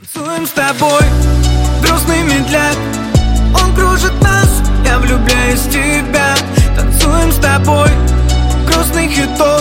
Танцуем с тобой, грустный медляк, он кружит нас, я влюбляюсь в тебя. Танцуем с тобой, грустный хит.